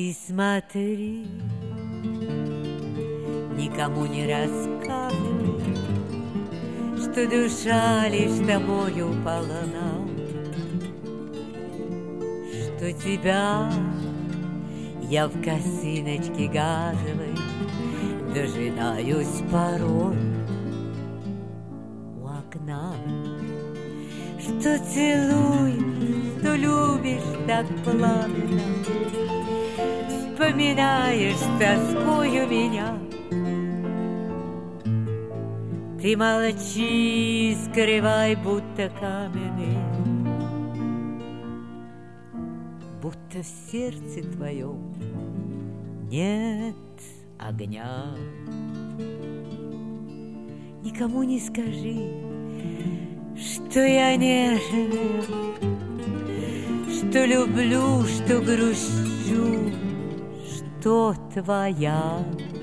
Ты смотри, никому не рассказывай, что душа лишь тобою полна, что тебя я в косыночке газовой дожидаюсь порой у окна, что целуешь, что любишь так пламенно, вспоминаешь с тоскою меня. Ты молчи, скрывай, будто каменный, будто в сердце твоем нет огня. Никому не скажи, что я нежная, что люблю, что грущу, что твоя,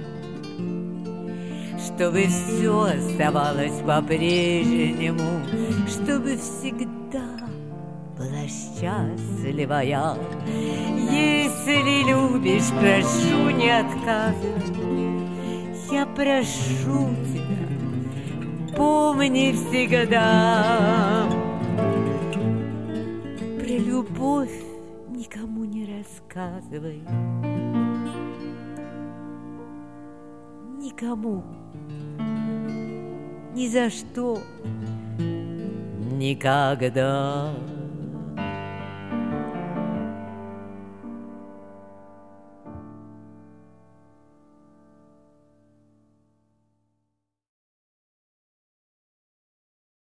чтобы все оставалось по-прежнему, чтобы всегда была счастлива я. Если любишь, прошу, не отказывай, я прошу тебя, помни всегда. Про любовь никому не рассказывай, никому, ни за что, никогда.